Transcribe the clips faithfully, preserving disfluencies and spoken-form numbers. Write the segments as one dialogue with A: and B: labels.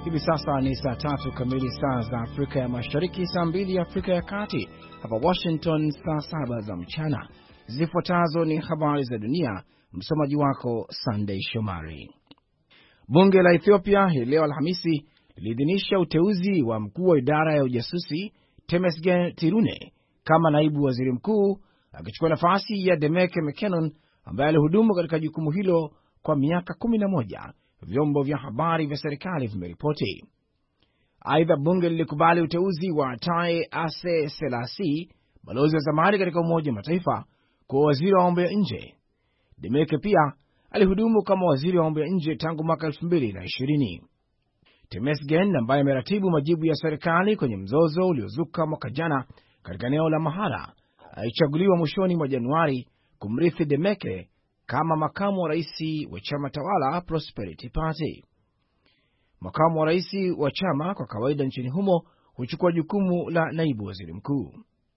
A: Hivi sasa ni saa tatu kamili saa za Afrika ya Mashariki, saa mbili Afrika ya Kati. Hapa Washington saa saba za mchana. Zifuatazo ni habari za dunia, msomaji wako Sunday Shomari. Bunge la Ethiopia hii leo Alhamisi liliidhinisha uteuzi wa mkuu wa idara ya ujasusi Temesgen Tirune kama naibu waziri mkuu, akichukua nafasi ya Demeke Mekonnen ambaye alihudumu katika jukumu hilo kwa miaka kumi na moja, vyombo vya habari vya serikali vimeripoti. Aidha, bunge lilikubali uteuzi wa Taye Ase Selasi, balozi wa zamani katika Umoja wa Mataifa, kwa waziri wa mambo ya nje. Demeke pia alihudumu kama waziri wa mambo ya nje tangu mwaka elfu mbili na ishirini. Temesgen, ambaye ameratibu majibu ya serikali kwenye mzozo uliozuka mwaka jana katika eneo la Mahara, alichaguliwa mwishoni mwa Januari kumrithi Demeke kama makamu wa rais wa chama tawala Prosperity Party. Makamu wa rais wa chama kwa kawaida nchini humo huchukua jukumu la naibu waziri mkuu.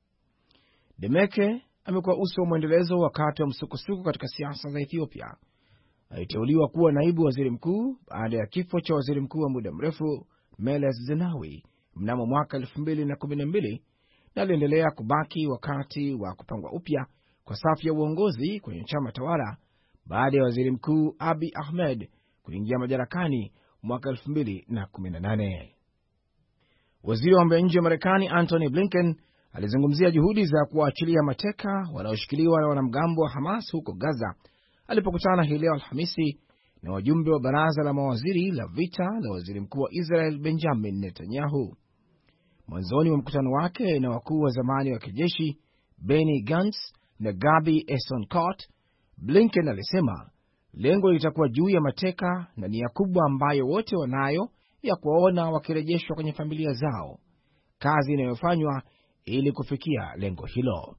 A: Demeke amekuwa uso wa mwendelezo wakati wa msukosuko katika siasa za Ethiopia. Aliteuliwa kuwa naibu waziri mkuu baada ya kifo cha waziri mkuu wa muda mrefu Meles Zenawi mnamo mwaka elfu mbili na kumi na mbili, na aliendelea kubaki wakati wa kupangwa upya kwa safu ya uongozi kwenye chama tawala baada ya waziri mkuu Abiy Ahmed kuingia madarakani mwaka elfu mbili na kumi na nane. Waziri wa mambo ya nje wa Marekani Antony Blinken alizungumzia juhudi za kuwaachilia mateka wanaoshikiliwa na wanamgambo wa Hamas huko Gaza alipokutana hii leo Alhamisi na wajumbe wa baraza la mawaziri la vita la waziri mkuu wa Israel Benjamin Netanyahu. Mwanzoni wa mkutano wake na wakuu wa zamani wa kijeshi Benny Gantz na Gabi Eisenkot, Blinken alisema lengo litakuwa juu ya mateka na nia kubwa ambayo wote wanayo ya kuwaona wakirejeshwa kwenye familia zao, kazi inayofanywa ili kufikia lengo hilo.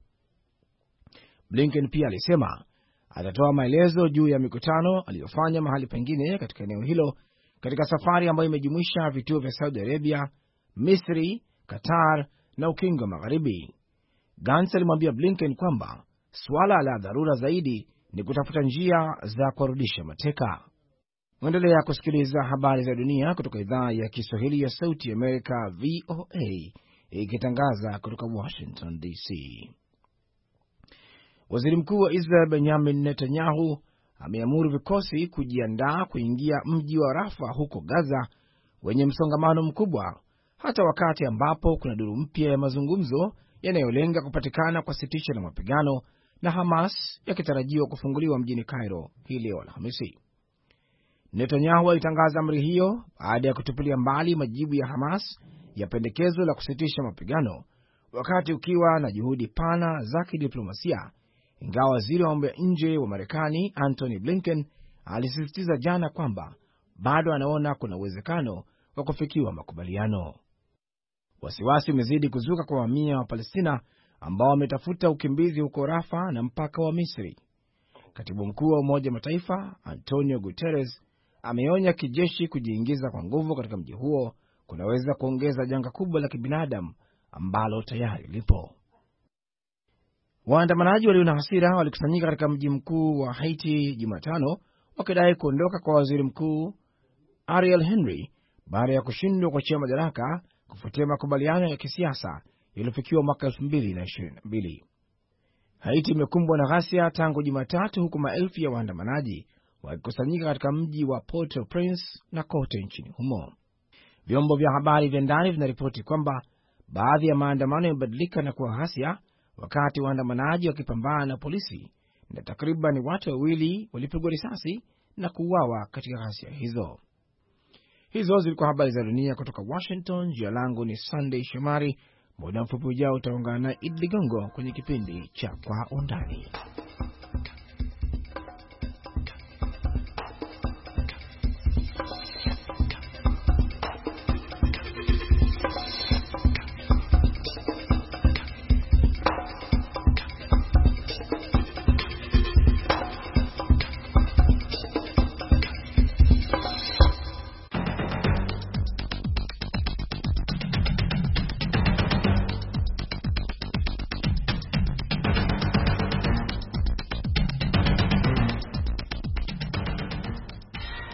A: Blinken pia alisema atatoa maelezo juu ya mikutano aliyofanya mahali pengine katika eneo hilo katika safari ambayo imejumuisha vituo vya Saudi Arabia, Misri, Qatar na Ukingo wa Magharibi. Gantz alimwambia Blinken kwamba suala la dharura zaidi ni kutafuta njia za kurudisha mateka. Mwendelea kusikiliza habari za dunia kutoka idhaa ya Kiswahili ya Sauti Amerika V O A ikitangaza kutoka Washington D C. Waziri mkuu wa Israel Benjamin Netanyahu ameamuru vikosi kujiandaa kuingia mji wa Rafa huko Gaza wenye msongamano mkubwa, hata wakati ambapo kuna duru mpya ya mazungumzo yanayolenga kupatikana kwa sitisho la mapigano na Hamas yakitarajiwa kufunguliwa mjini Cairo hii leo Alhamisi. Netanyahu alitangaza amri hiyo baada ya kutupilia mbali majibu ya Hamas ya pendekezo la kusitisha mapigano, wakati ukiwa na juhudi pana za kidiplomasia, ingawa waziri wa mambo ya nje wa Marekani Antony Blinken alisisitiza jana kwamba bado anaona kuna uwezekano wa kufikiwa makubaliano. Wasiwasi umezidi kuzuka kwa mamia wa Palestina ambao wametafuta ukimbizi huko Rafa na mpaka wa Misri. Katibu mkuu wa Umoja Mataifa Antonio Guterres ameonya kijeshi kujiingiza kwa nguvu katika mji huo kunaweza kuongeza janga kubwa la kibinadamu ambalo tayari lipo. Waandamanaji walio na hasira walikusanyika katika mji mkuu wa Haiti Jumatano wakidai kuondoka kwa waziri mkuu Ariel Henry baada ya kushindwa kuachia madaraka kufuatia makubaliano ya kisiasa yaliyofikiwa mwaka elfu mbili na ishirini na mbili. Haiti imekumbwa na ghasia tangu Jumatatu, huku maelfu ya waandamanaji wakikusanyika katika mji wa Port-au-Prince na kote nchini humo. Vyombo vya habari vya ndani vinaripoti kwamba baadhi ya maandamano yamebadilika na kuwa ghasia wakati waandamanaji wakipambana na polisi, na takriban watu wawili walipigwa risasi na kuuawa katika ghasia hizo. Hizo zilikuwa habari za dunia kutoka Washington. Jina langu ni Sunday Shomari. Muda mfupi ujao utaungana na Idi Ligongo kwenye kipindi cha Kwa Undani.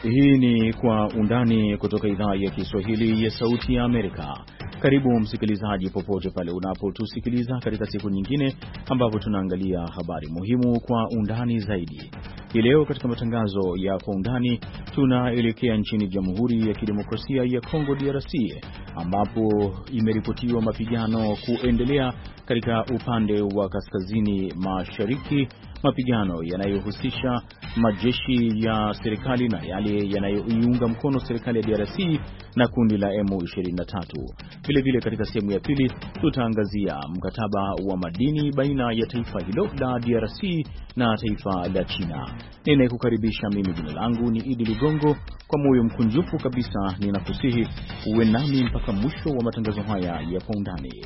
B: Hii ni Kwa Undani kutoka idhaa ya Kiswahili ya Sauti ya Amerika. Karibu msikilizaji, popote pale unapotusikiliza katika siku nyingine ambapo tunaangalia habari muhimu kwa undani zaidi. Hii leo katika matangazo ya Kwa Undani tunaelekea nchini Jamhuri ya Kidemokrasia ya Kongo D R C, ambapo imeripotiwa mapigano kuendelea katika upande wa kaskazini mashariki, mapigano yanayohusisha majeshi ya serikali na yale yanayoiunga mkono serikali ya D R C na kundi la M ishirini na tatu. Vile vile katika sehemu ya pili tutaangazia mkataba wa madini baina ya taifa hilo la D R C na taifa la China. Ninayekukaribisha mimi, jina langu ni Idi Ligongo. Kwa moyo mkunjufu kabisa ninakusihi uwe nami mpaka mwisho wa matangazo haya ya Kwa Undani.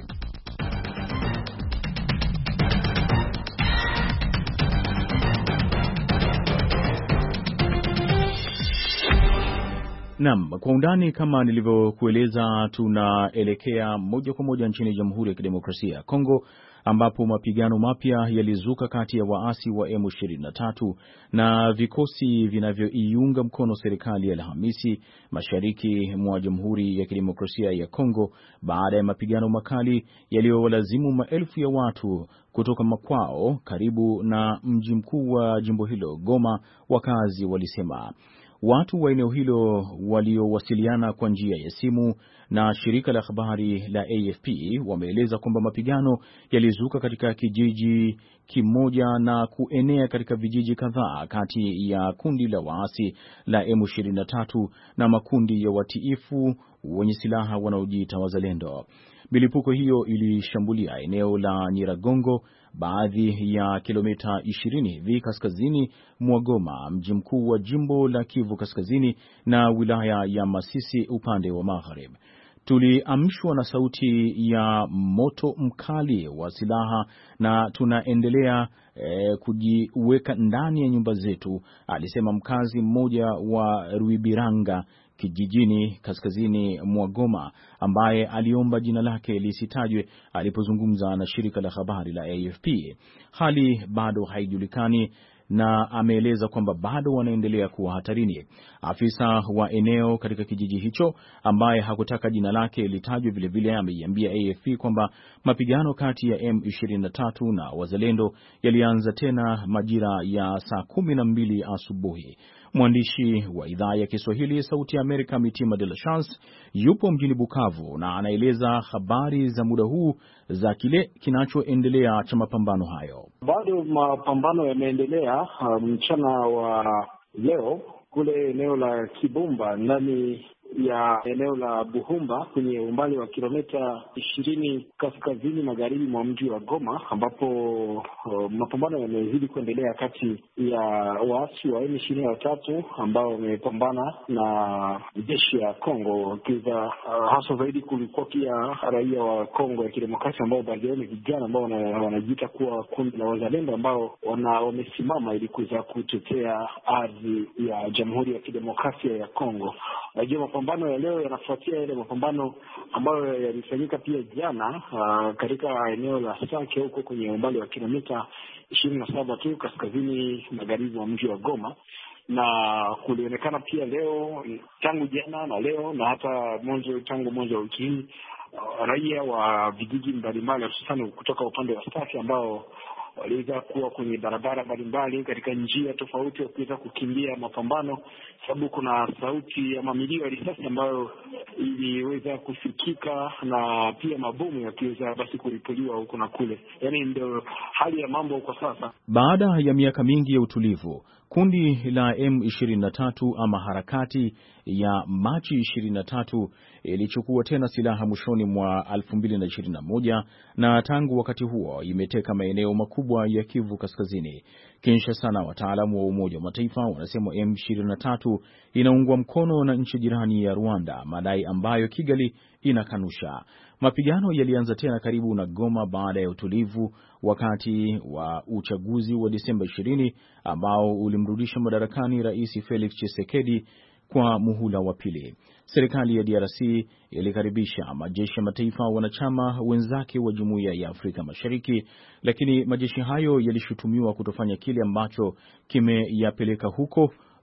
B: Naam, Kwa Undani kama nilivyokueleza, tunaelekea moja kwa moja nchini Jamhuri ya Kidemokrasia ya Kongo, ambapo mapigano mapya yalizuka kati ya waasi wa M ishirini na tatu na vikosi vinavyoiunga mkono serikali ya Alhamisi mashariki mwa Jamhuri ya Kidemokrasia ya Kongo, baada ya mapigano makali yaliyowalazimu maelfu ya watu kutoka makwao karibu na mji mkuu wa jimbo hilo, Goma. Wakazi walisema watu wa eneo hilo waliowasiliana kwa njia ya simu na shirika la habari la A F P wameeleza kwamba mapigano yalizuka katika kijiji kimoja na kuenea katika vijiji kadhaa kati ya kundi la waasi la M ishirini na tatu na makundi ya watiifu wenye silaha wanaojiita wazalendo. Milipuko hiyo ilishambulia eneo la Nyiragongo, baadhi ya kilomita ishirini hivi kaskazini mwa Goma, mji mkuu wa jimbo la Kivu Kaskazini, na wilaya ya Masisi upande wa magharibi. Tuliamshwa na sauti ya moto mkali wa silaha na tunaendelea e, kujiweka ndani ya nyumba zetu, alisema mkazi mmoja wa Ruibiranga kijijini kaskazini mwa Goma, ambaye aliomba jina lake lisitajwe alipozungumza na shirika la habari la A F P. Hali bado haijulikani na ameeleza kwamba bado wanaendelea kuwa hatarini. Afisa wa eneo katika kijiji hicho ambaye hakutaka jina lake litajwe vile vile ameiambia A F P kwamba mapigano kati ya M ishirini na tatu na wazalendo yalianza tena majira ya saa kumi na mbili asubuhi. Mwandishi wa idhaa ya Kiswahili Sauti ya Amerika Mitima de la Chance yupo mjini Bukavu na anaeleza habari za muda huu za kile kinachoendelea cha mapambano hayo.
C: Bado mapambano yameendelea mchana wa leo kule eneo la Kibumba ndani ya eneo la Buhumba kwenye umbali wa kilomita ishirini kaskazini magharibi mwa mji wa Goma, ambapo uh, mapambano yamezidi kuendelea kati ya waasi wa M ishirini na tatu ambao wamepambana na jeshi ya Kongo. Kiza uh, hasa zaidi kulikuwa pia raia wa Kongo ya Kidemokrasia ambao baadhi yao ni vijana ambao wanajiita kuwa kundi la wazalendo ambao wana wamesimama ili kuweza kutetea ardhi ya Jamhuri ya Kidemokrasia ya Kongo. Najua mapambano ya leo yanafuatia yale mapambano ambayo yalifanyika pia jana uh, katika eneo la Sake huko kwenye umbali wa kilomita ishirini na saba tu kaskazini magharibi wa mji wa Goma, na kulionekana pia leo tangu jana na leo na hata mwanzo tangu mwanzo wa wiki hii uh, raia wa vijiji mbalimbali hususani kutoka upande wa Sake ambao waliweza kuwa kwenye barabara mbalimbali katika njia tofauti wakiweza kukimbia mapambano, sababu kuna sauti ya mamilio ya risasi ambayo iliweza kusikika na pia mabomu yakiweza basi kuripuliwa huko na kule. Yaani ndio hali ya mambo kwa sasa.
B: Baada ya miaka mingi ya utulivu, kundi la M ishirini na tatu ama harakati ya Machi ishirini na tatu ilichukua tena silaha mwishoni mwa elfu mbili na ishirini na moja na tangu wakati huo imeteka maeneo makubwa ya Kivu Kaskazini. Kinshasa na wataalamu wa Umoja wa Mataifa wanasema M ishirini na tatu inaungwa mkono na nchi jirani ya Rwanda, madai ambayo Kigali inakanusha. Mapigano yalianza tena karibu na Goma baada ya utulivu wakati wa uchaguzi wa Disemba ishirini ambao ulimrudisha madarakani Rais Felix Tshisekedi kwa muhula wa pili. Serikali ya D R C ilikaribisha majeshi ya mataifa wanachama wenzake wa Jumuiya ya Afrika Mashariki, lakini majeshi hayo yalishutumiwa kutofanya kile ambacho kimeyapeleka huko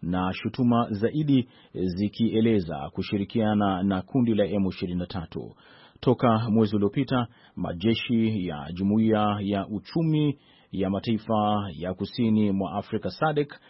B: na shutuma zaidi zikieleza kushirikiana na kundi la M ishirini na tatu. Toka mwezi uliopita, majeshi ya Jumuiya ya Uchumi ya Mataifa ya Kusini mwa Afrika S A D C,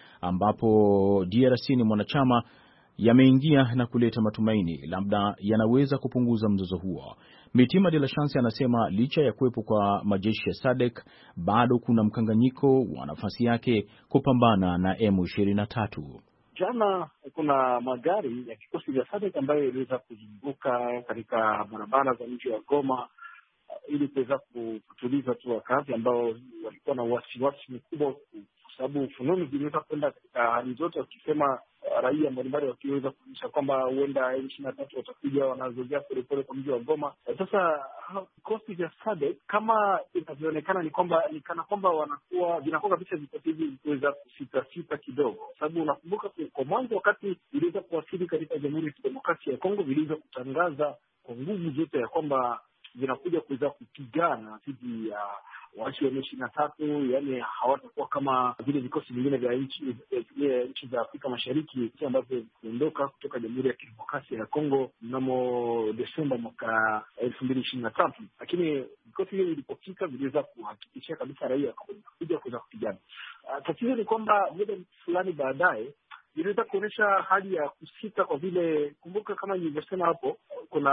B: ambapo D R C ni mwanachama, yameingia na kuleta matumaini labda yanaweza kupunguza mzozo huo. Mitima de la Chance anasema licha ya kuwepo kwa majeshi ya S A D C, bado kuna mkanganyiko wa nafasi yake kupambana na M ishirini na tatu.
C: Jana kuna magari ya kikosi vya S A D C ambayo iliweza kuzunguka katika barabara za mji wa Goma ili kuweza kutuliza tu wakazi ambao walikuwa na wasiwasi mkubwa, kwa sababu fununu ziliweza kwenda katika hali zote, wakisema raia mbalimbali wakiweza kuonyesha kwamba huenda M ishirini na tatu watakuja wanazojea polepole kwa mji wa Goma. Sasa vikosi vya S A D C kama inavyoonekana ni kwamba ni kana kwamba wanakuwa vinakuwa kabisa vikosi hivi vikiweza kusita sita kidogo, sababu unakumbuka kwa mwanzo wakati viliweza kuwasili katika Jamhuri ya Kidemokrasia ya Kongo viliweza kutangaza kwa nguvu zote ya kwamba vinakuja kuweza kupigana dhidi ya waasi wa M ishirini na tatu, yani hawatakuwa kama vile vikosi vingine vya nchi nchi za Afrika Mashariki ambavyo kuondoka kutoka Jamhuri ya Kidemokrasia ya Kongo mnamo Desemba mwaka elfu mbili ishirini na tatu. Lakini vikosi hivyo vilipofika viliweza kuhakikishia kabisa raia kuja kuweza kupigana. Uh, tatizo ni kwamba muda fulani baadaye iliweza kuonyesha hali ya kusita, kwa vile kumbuka, kama nilivyosema hapo, kuna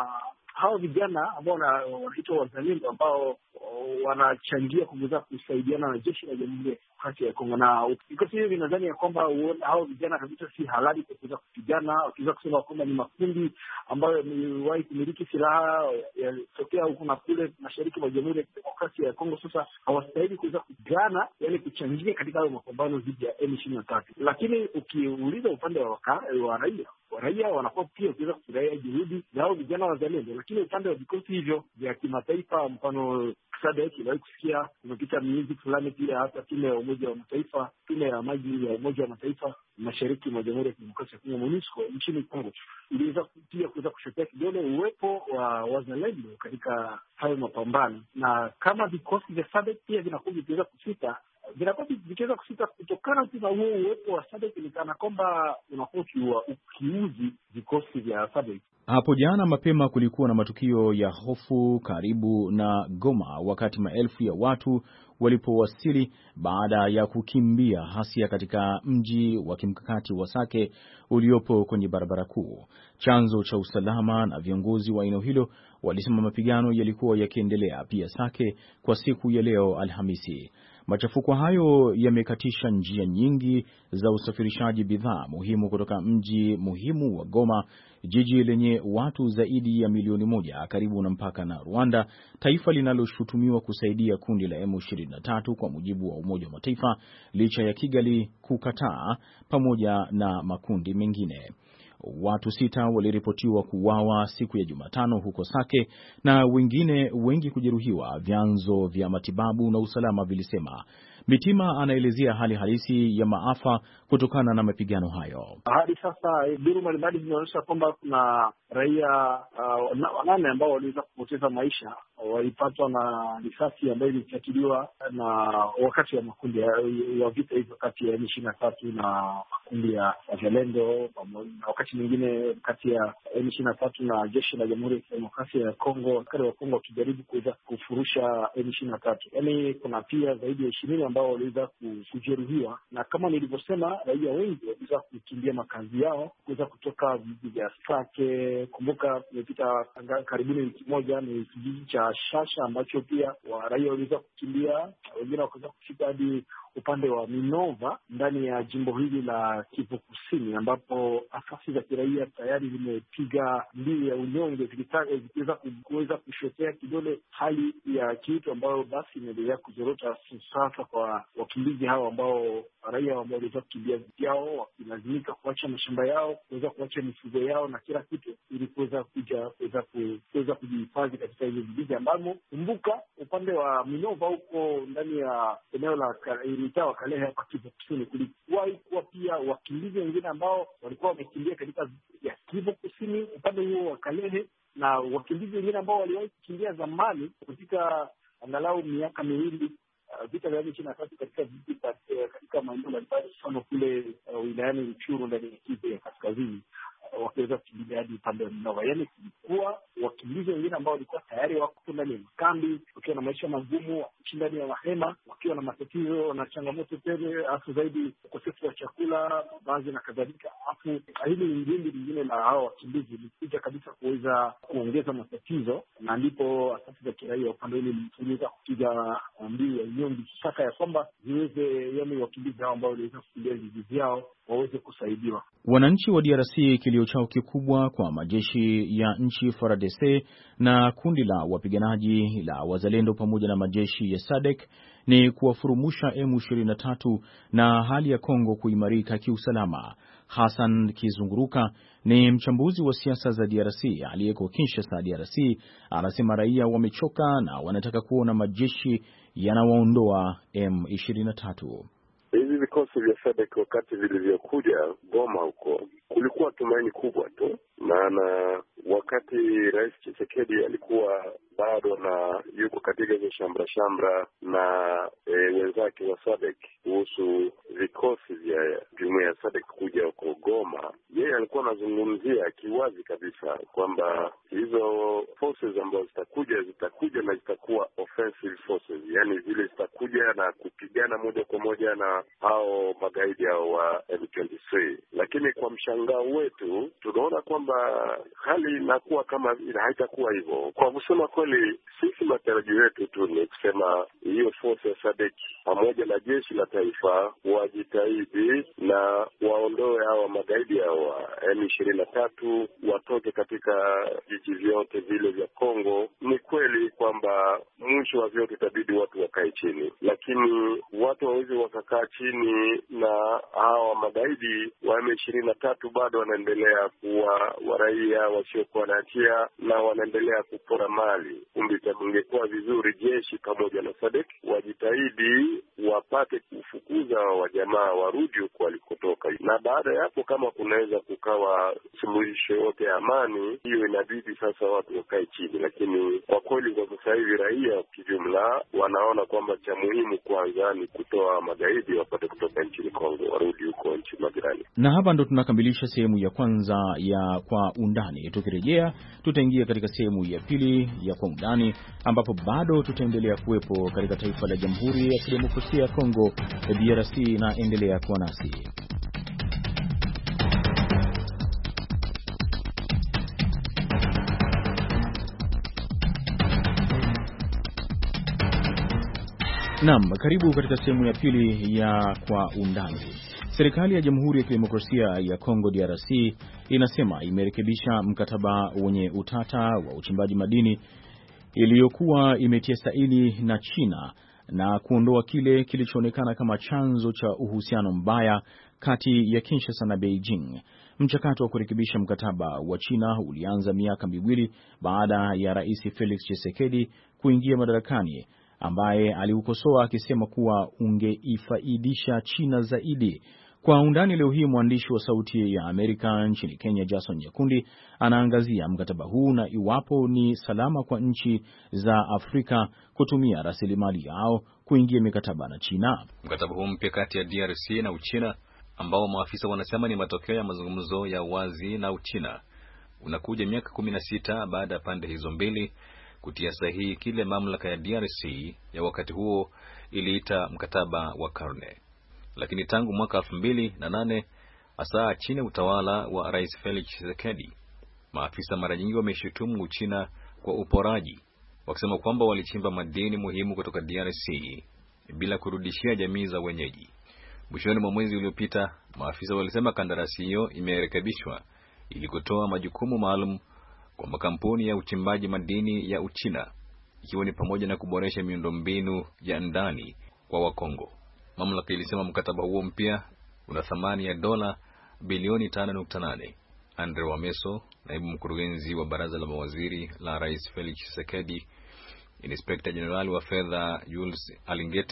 C: hao vijana ambao wanaitwa wazalendo ambao wanachangia kuweza kusaidiana na jeshi la Jamhuri ya Kidemokrasia ya Kongo, na vikosi hivi vinadhani ya kwamba hao vijana kabisa si halali kwa kuweza kupigana, wakiweza kusema kwamba ni makundi ambayo yamewahi kumiliki silaha yalitokea huku na kule mashariki mwa Jamhuri ya Kidemokrasia ya Kongo. Sasa hawastahili kuweza kupigana, yani kuchangia katika hayo mapambano dhidi ya M ishirini na tatu. Lakini ukiuliza upande wa, wa raia raia wanakuwa pia ukiweza kufurahia juhudi za hao vijana wazalendo, lakini upande wa vikosi hivyo vya kimataifa, mfano S A D C iliwahi kusikia kumepita miezi fulani pia hata tume ya Umoja wa Mataifa, tume ya maji ya Umoja wa Mataifa mashariki mwa Jamhuri ya Kidemokrasia ya Kongo, MONUSCO, nchini Kongo, iliweza pia kuweza kushotea kidole uwepo wa wazalendo katika hayo mapambano, na kama vikosi vya S A D C pia vinakuwa vikiweza kusita vinakuwa vikiweza kusita kutokana na huo uwepo wa S A D C, ni kana kwamba unakuwa ukiuzi vikosi vya S A D C.
B: Hapo jana mapema kulikuwa na matukio ya hofu karibu na Goma wakati maelfu ya watu walipowasili baada ya kukimbia hasia katika mji wa kimkakati wa Sake uliopo kwenye barabara kuu. Chanzo cha usalama na viongozi wa eneo hilo walisema mapigano yalikuwa yakiendelea pia Sake kwa siku ya leo Alhamisi. Machafuko hayo yamekatisha njia nyingi za usafirishaji bidhaa muhimu kutoka mji muhimu wa Goma, jiji lenye watu zaidi ya milioni moja karibu na mpaka na Rwanda, taifa linaloshutumiwa kusaidia kundi la M ishirini na tatu kwa mujibu wa Umoja wa Mataifa, licha ya Kigali kukataa pamoja na makundi mengine. Watu sita waliripotiwa kuuawa siku ya Jumatano huko Sake na wengine wengi kujeruhiwa, vyanzo vya matibabu na usalama vilisema. Mitima anaelezea hali halisi ya maafa kutokana na mapigano hayo.
C: Hadi sasa duru mbalimbali zinaonyesha kwamba kuna raia uh, wanane ambao waliweza kupoteza maisha, walipatwa na risasi ambayo ilifyatuliwa na wakati wa makundi ya vita hivyo kati ya M ishirini na tatu na makundi ya wazalendo, na wakati mwingine kati ya M ishirini na tatu na jeshi la Jamhuri ya Kidemokrasia ya Kongo, askari wa Kongo wakijaribu kuweza kufurusha M ishirini na tatu. Yaani kuna pia zaidi ya ishirini ambao waliweza kujeruhiwa, na kama nilivyosema, raia wengi waliweza kukimbia makazi yao kuweza kutoka vijiji vya Sake. Kumbuka kumepita karibuni wiki moja ni kijiji cha Shasha ambacho pia wa raia waliweza kukimbia, wengine wakaweza kufika hadi upande wa Minova ndani ya jimbo hili la Kivu Kusini, ambapo asasi za kiraia tayari zimepiga mbiu ya unyonge zikiweza kuweza kushotea kidole hali ya kitu ambayo basi inaendelea kuzorota sasa kwa wakimbizi hao, ambao raia ambao waliweza kukimbia vyao wakilazimika kuacha mashamba yao, kuweza kuacha mifugo yao na kila kitu ili kuweza kuja kuweza kuweza kujihifadhi katika hizo vijiji ambamo, kumbuka, upande wa Minova huko ndani ya eneo la mtaa wa Kalehe hapa Kivu Kusini kulikuwa kuwa pia wakimbizi wengine ambao walikuwa wamekimbia katika ya Kivu Kusini upande huo wa Kalehe, na wakimbizi wengine ambao waliwahi kukimbia zamani katika angalau miaka miwili uh, vita vya M ishirini na tatu katika katika maeneo mbalimbali, mfano kule uh, wilayani Ruchuru ndani ya Kivu ya kaskazini, uh, wakiweza kukimbilia hadi upande wa Minova. Yaani kulikuwa wakimbizi wengine ambao walikuwa tayari wako ndani ya kambi wakiwa na maisha magumu, wakiishi ndani ya mahema, wakiwa na matatizo na changamoto tele, hasa zaidi ukosefu wa chakula, baadhi na kadhalika. Afu hili lingine lingine la hao wakimbizi likuja kabisa kuweza kuongeza matatizo, na ndipo asasi za kiraia upande hili liliweza kupiga mbiu ya nyombi saka ya kwamba ziweze, yani wakimbizi hao ambao waliweza kukimbia vijiji vyao waweze kusaidiwa.
B: Wananchi wa D R C kilio chao kikubwa kwa majeshi ya nchi F A R D C na kundi la wapiganaji la wazalendo pamoja na majeshi ya S A D C ni kuwafurumusha M ishirini na tatu na hali ya Kongo kuimarika kiusalama. Hassan Kizunguruka ni mchambuzi wa siasa za D R C aliyeko Kinshasa, D R C, anasema raia wamechoka na wanataka kuona majeshi yanawaondoa M ishirini na tatu.
D: Hivi vikosi vya S A D C wakati vilivyokuja Goma huko kulikuwa tumaini kubwa tu, maana wakati Rais Tshisekedi alikuwa bado na yuko katika hizo shambra shambra na e, wenzake wa S A D C kuhusu vikosi vya jumuiya ya S A D C kuja huko Goma, yeye alikuwa anazungumzia kiwazi kabisa kwamba hizo forces ambazo zitakuja zitakuja na zitakuwa offensive forces, yani zile zitakuja na kupigana moja kwa moja na hao magaidi hao wa M ishirini na tatu. Lakini kwa mshangao wetu tunaona kwamba hali inakuwa kama haitakuwa hivyo. Kwa kusema kweli, sisi matarajio yetu tu ni kusema hiyo force ya S A D C pamoja na jeshi la taifa wajitahidi na waondoe hawa magaidi hao M ishirini na tatu, watoke katika vijiji vyote vile vya Kongo. Ni kweli kwamba mwisho wa vyote itabidi watu wakae chini, lakini watu hawezi wakakaa chini na hawa magaidi wa M ishirini na tatu bado wanaendelea kuwa waraia wasiokuwa na hatia na wanaendelea kupora mali. Kumbe ingekuwa vizuri jeshi pamoja na S A D C wajitahidi wapate kufukuza wajamaa warudi huko walikotoka, na baada ya hapo kama kunaweza kukawa suluhisho yote ya amani, hiyo inabidi sasa watu wakae chini. Lakini kwa kweli kwa sasa hivi raia kijumla wanaona kwamba cha muhimu kwanza ni kutoa magaidi wapate kutoka nchini Kongo warudi huko nchi majirani.
B: Na hapa ndo tunakamilisha sehemu ya kwanza ya Kwa Undani. Tukirejea tutaingia katika sehemu ya pili ya Kwa Undani, ambapo bado tutaendelea kuwepo katika taifa la Jamhuri ya Kidemokrasia ya Kongo D R C, na endelea kuwa nasi. Naam, karibu katika sehemu ya pili ya Kwa Undani. Serikali ya Jamhuri ya Kidemokrasia ya Kongo D R C inasema imerekebisha mkataba wenye utata wa uchimbaji madini iliyokuwa imetia saini na China na kuondoa kile kilichoonekana kama chanzo cha uhusiano mbaya kati ya Kinshasa na Beijing. Mchakato wa kurekebisha mkataba wa China ulianza miaka miwili baada ya Rais Felix Tshisekedi kuingia madarakani, ambaye aliukosoa akisema kuwa ungeifaidisha China zaidi. Kwa undani leo hii, mwandishi wa Sauti ya Amerika nchini Kenya Jason Nyakundi anaangazia mkataba huu na iwapo ni salama kwa nchi za Afrika kutumia rasilimali yao kuingia mikataba na China.
E: Mkataba huu mpya kati ya D R C na Uchina, ambao maafisa wanasema ni matokeo ya mazungumzo ya wazi na Uchina, unakuja miaka kumi na sita baada ya pande hizo mbili kutia sahihi kile mamlaka ya D R C ya wakati huo iliita mkataba wa karne. Lakini tangu mwaka elfu mbili na nane, hasa chini ya utawala wa Rais Felix Tshisekedi, maafisa mara nyingi wameshutumu Uchina kwa uporaji, wakisema kwamba walichimba madini muhimu kutoka D R C bila kurudishia jamii za wenyeji. Mwishoni mwa mwezi uliopita, maafisa walisema kandarasi hiyo imerekebishwa ili kutoa majukumu maalum kwa makampuni ya uchimbaji madini ya Uchina, ikiwa ni pamoja na kuboresha miundombinu ya ndani kwa Wakongo. Mamlaka ilisema mkataba huo mpya una thamani ya dola bilioni tano nukta nane. Andre Wameso, naibu mkurugenzi wa baraza la mawaziri la Rais Felix Tshisekedi, Inspekta Jenerali wa fedha Jules Alingete,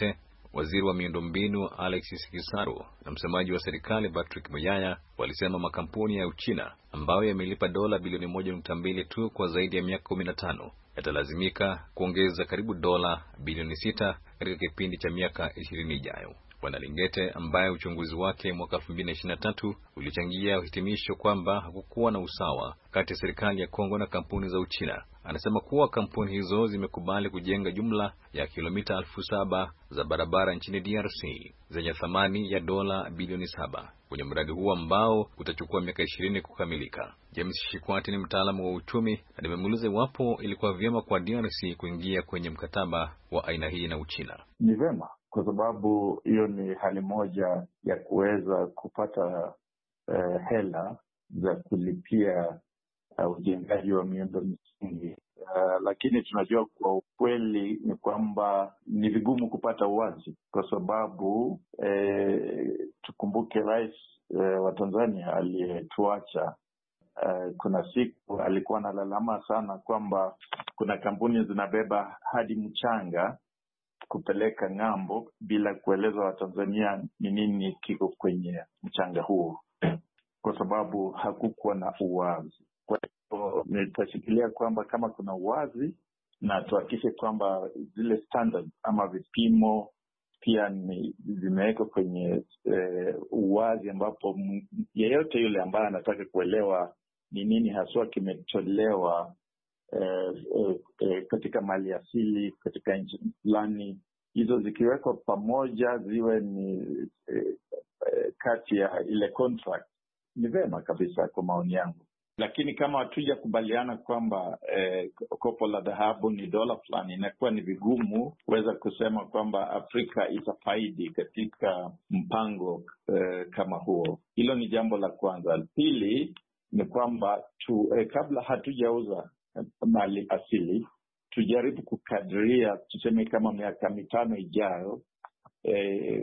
E: Waziri wa miundombinu Alexis Gisaro na msemaji wa serikali Patrick Muyaya walisema makampuni ya Uchina ambayo yamelipa dola bilioni moja nukta mbili tu kwa zaidi ya miaka kumi na tano yatalazimika kuongeza karibu dola bilioni sita katika kipindi cha miaka ishirini ijayo. Bwana Lingete, ambaye uchunguzi wake mwaka elfu mbili na ishirini na tatu ulichangia hitimisho kwamba hakukuwa na usawa kati ya serikali ya Kongo na kampuni za Uchina, anasema kuwa kampuni hizo zimekubali kujenga jumla ya kilomita elfu saba za barabara nchini D R C zenye thamani ya dola bilioni saba kwenye mradi huo ambao utachukua miaka ishirini kukamilika. James Shikwati ni mtaalamu wa uchumi na nimemuuliza iwapo ilikuwa vyema kwa D R C kuingia kwenye mkataba wa aina hii na Uchina.
F: Ni vyema kwa sababu hiyo ni hali moja ya kuweza kupata uh, hela za kulipia uh, ujengaji wa miundo msingi. Uh, lakini tunajua kwa ukweli ni kwamba ni vigumu kupata uwazi kwa sababu eh, tukumbuke rais eh, wa Tanzania aliyetuacha Uh, kuna siku alikuwa analalama sana kwamba kuna kampuni zinabeba hadi mchanga kupeleka ng'ambo bila kueleza Watanzania ni nini kiko kwenye mchanga huo, kwa sababu hakukuwa na uwazi. Kwa hiyo nitashikilia kwamba kama kuna uwazi na tuhakikishe kwamba zile standards ama vipimo pia ni zimewekwa kwenye eh, uwazi ambapo yeyote yule ambaye anataka kuelewa ni nini haswa kimetolewa eh, eh, eh, katika mali asili katika nchi fulani, hizo zikiwekwa pamoja ziwe ni eh, eh, kati ya ile contract, ni vema kabisa kwa maoni yangu. Lakini kama hatuja kubaliana kwamba eh, kopo la dhahabu ni dola fulani, inakuwa ni vigumu kuweza kusema kwamba Afrika itafaidi katika mpango eh, kama huo. Hilo ni jambo la kwanza. Pili ni kwamba tu, eh, kabla hatujauza mali asili tujaribu kukadiria, tuseme kama miaka mitano ijayo eh,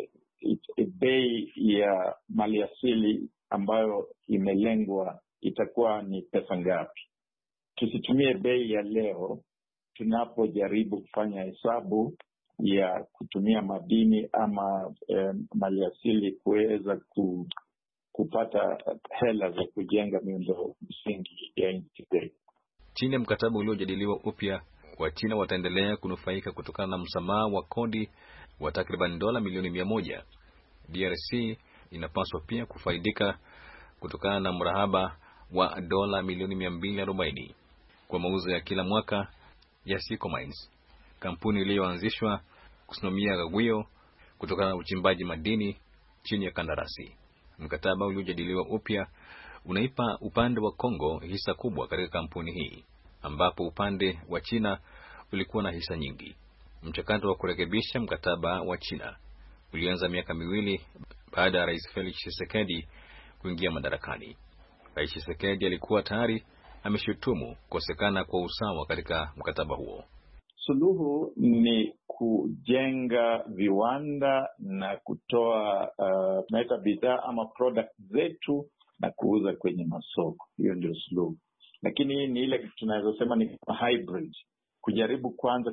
F: eh, bei ya mali asili ambayo imelengwa itakuwa ni pesa ngapi. Tusitumie bei ya leo tunapojaribu kufanya hesabu ya kutumia madini ama eh, mali asili kuweza ku, kupata hela za kujenga miundo msingi ya nchi zetu.
E: Chini ya mkataba uliojadiliwa upya, Wachina wataendelea kunufaika kutokana na msamaha wa kodi wa takriban dola milioni mia moja. D R C inapaswa pia kufaidika kutokana na mrahaba wa dola milioni mia mbili arobaini kwa mauzo ya kila mwaka ya Sico Mines, kampuni iliyoanzishwa kusimamia gawio kutokana na uchimbaji madini chini ya kandarasi. Mkataba uliojadiliwa upya unaipa upande wa Kongo hisa kubwa katika kampuni hii, ambapo upande wa China ulikuwa na hisa nyingi. Mchakato wa kurekebisha mkataba wa China ulianza miaka miwili baada ya Rais Felix Tshisekedi kuingia madarakani. Rais Tshisekedi alikuwa tayari ameshutumu kukosekana kwa usawa katika mkataba huo.
F: Suluhu ni kujenga viwanda na kutoa uh, tunaita bidhaa ama product zetu na kuuza kwenye masoko. Hiyo ndio suluhu. Lakini hii ni ile tunaweza sema ni hybrid. Kujaribu kwanza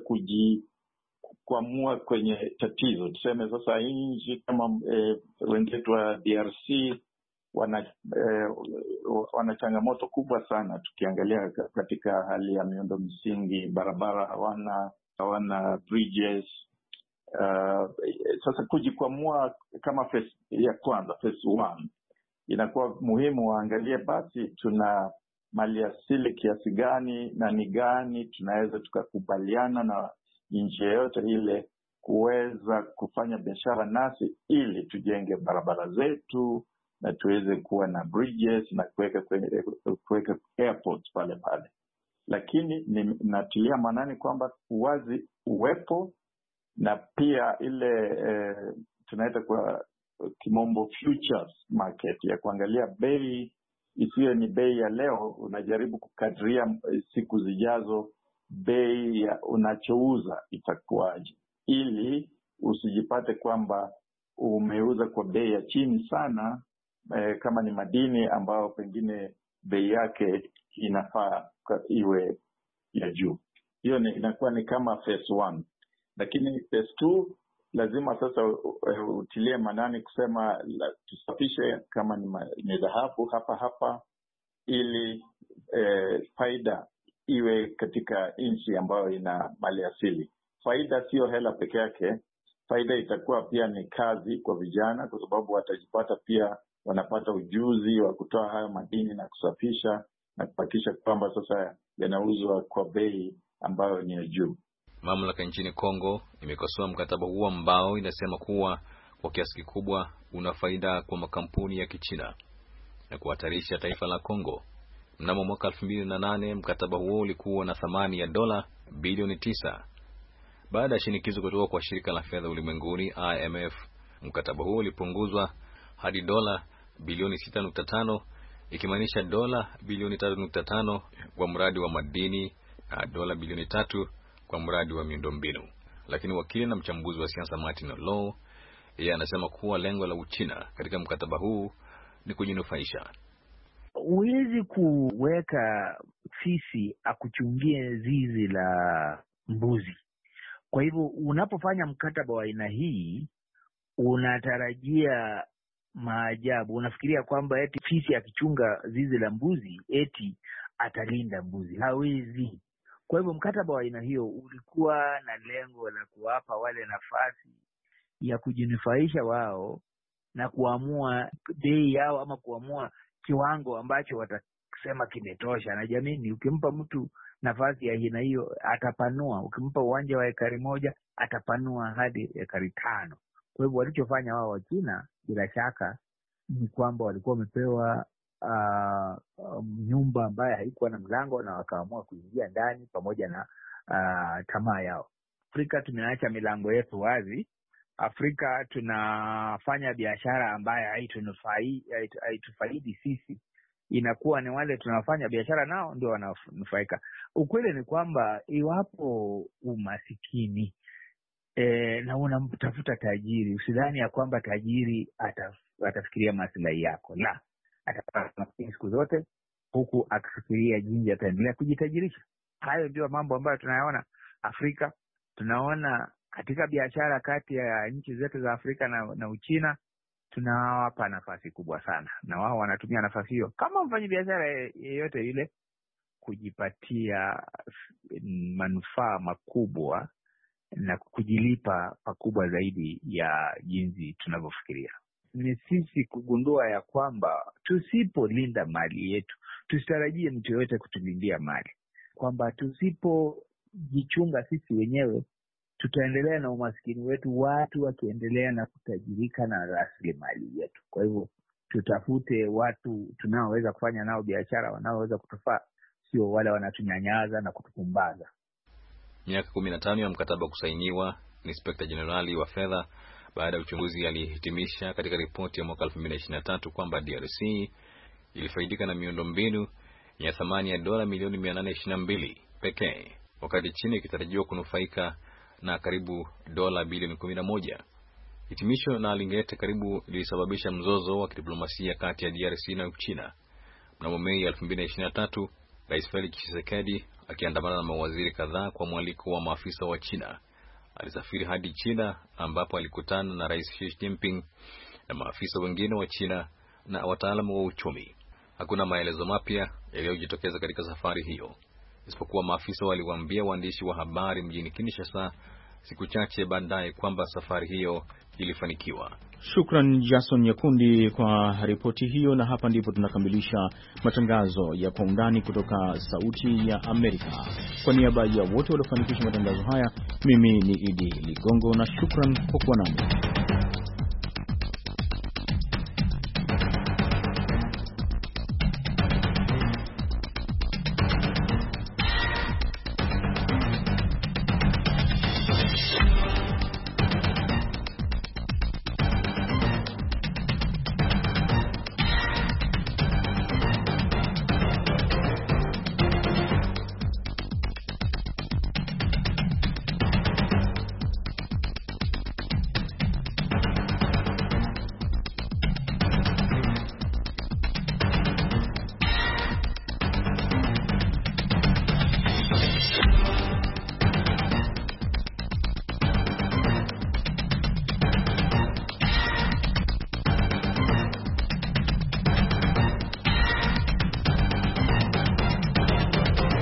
F: kujikwamua kwenye tatizo. Tuseme sasa nchi kama eh, wenzetu wa D R C wana eh, wana changamoto kubwa sana tukiangalia katika hali ya miundo msingi, barabara hawana, hawana bridges. Uh, sasa kujikwamua kama phase ya kwanza, phase one, inakuwa muhimu waangalie basi tuna mali asili kiasi gani na ni gani tunaweza tukakubaliana na nchi yoyote ile kuweza kufanya biashara nasi ili tujenge barabara zetu na tuweze kuwa na bridges na kuweka kuweka airports pale pale. Lakini natilia maanani kwamba uwazi uwepo na pia ile eh, tunaita kwa kimombo futures market ya kuangalia bei isiwe ni bei ya leo, unajaribu kukadiria siku zijazo bei ya unachouza itakuwaje, ili usijipate kwamba umeuza kwa bei ya chini sana eh, kama ni madini ambao pengine bei yake inafaa iwe ya juu. Hiyo inakuwa ni kama phase one. Lakini phase two lazima sasa utilie manani kusema tusafishe kama ni dhahabu hapa hapa, ili eh, faida iwe katika nchi ambayo ina mali asili. Faida sio hela peke yake, faida itakuwa pia ni kazi kwa vijana, kwa sababu watajipata pia wanapata ujuzi wa kutoa hayo madini na kusafisha na kuhakikisha kwamba sasa yanauzwa kwa bei ambayo ni ya juu.
E: Mamlaka nchini Kongo imekosoa mkataba huo ambao inasema kuwa kwa kiasi kikubwa una faida kwa makampuni ya Kichina na kuhatarisha taifa la Kongo. Mnamo mwaka elfu mbili na nane mkataba huo ulikuwa na thamani ya dola bilioni tisa. Baada ya shinikizo kutoka kwa shirika la fedha ulimwenguni I M F, mkataba huo ulipunguzwa hadi dola bilioni sita nukta tano, ikimaanisha dola bilioni tatu nukta tano kwa mradi wa madini na dola bilioni tatu kwa mradi wa miundombinu. Lakini wakili na mchambuzi wa siasa Martin Olo, yeye anasema kuwa lengo la Uchina katika mkataba huu ni kujinufaisha.
G: Huwezi kuweka fisi akuchungie zizi la mbuzi. Kwa hivyo unapofanya mkataba wa aina hii unatarajia maajabu. Unafikiria kwamba eti fisi akichunga zizi la mbuzi eti atalinda mbuzi. Hawezi. Kwa hivyo mkataba wa aina hiyo ulikuwa na lengo la kuwapa wale nafasi ya kujinufaisha wao na kuamua bei yao ama kuamua kiwango ambacho watasema kimetosha. Na jamii, ukimpa mtu nafasi ya aina hiyo atapanua. Ukimpa uwanja wa ekari moja atapanua hadi ekari tano. Kwa hivyo walichofanya wao wa China bila shaka ni kwamba walikuwa wamepewa uh, um, nyumba ambayo haikuwa na mlango na wakaamua kuingia ndani pamoja na uh, tamaa yao. Afrika tumeacha milango yetu wazi. Afrika tunafanya biashara ambayo haitunufaidi haitufaidi sisi. Inakuwa ni wale tunafanya biashara nao ndio wananufaika. Ukweli ni kwamba iwapo umasikini e, na unamtafuta tajiri, usidhani ya kwamba tajiri ataf, atafikiria maslahi yako. La, atapata siku zote huku akifikiria jinsi ataendelea kujitajirisha. Hayo ndio mambo ambayo tunayaona Afrika. Tunaona katika biashara kati ya nchi zetu za Afrika na, na Uchina, tunawapa nafasi kubwa sana, na wao wanatumia nafasi hiyo kama mfanyi biashara yeyote yule kujipatia manufaa makubwa na kujilipa pakubwa zaidi ya jinsi tunavyofikiria. Ni sisi kugundua ya kwamba tusipolinda mali yetu, tusitarajie mtu yoyote kutulindia mali, kwamba tusipojichunga sisi wenyewe tutaendelea na umaskini wetu, watu wakiendelea na kutajirika na rasilimali yetu. Kwa hivyo tutafute watu tunaoweza kufanya nao biashara, wanaoweza kutufaa, sio wale wanatunyanyaza na kutupumbaza.
E: Miaka kumi na tano ya mkataba kusainiwa, Inspekta Jenerali wa fedha baada ya uchunguzi alihitimisha katika ripoti ya mwaka elfu mbili na ishirini na tatu kwamba D R C ilifaidika na miundombinu ya thamani ya dola milioni mia nane ishirini na mbili pekee, wakati China ikitarajiwa kunufaika na karibu dola bilioni kumi na moja. Hitimisho na lingete karibu lilisababisha mzozo wa kidiplomasia kati ya D R C na Uchina. Mnamo Mei elfu mbili na ishirini na tatu, Rais Felix Tshisekedi akiandamana na mawaziri kadhaa kwa mwaliko wa maafisa wa China alisafiri hadi China, ambapo alikutana na Rais Xi Jinping na maafisa wengine wa China na wataalamu wa uchumi. Hakuna maelezo mapya yaliyojitokeza katika safari hiyo, isipokuwa maafisa waliwaambia waandishi wa habari mjini Kinshasa siku chache baadaye kwamba safari hiyo ilifanikiwa.
B: Shukran Jason Nyakundi kwa ripoti hiyo, na hapa ndipo tunakamilisha matangazo ya Kwa Undani kutoka Sauti ya Amerika. Kwa niaba ya wote waliofanikisha matangazo haya, mimi ni Idi Ligongo na shukran kwa kuwa nami.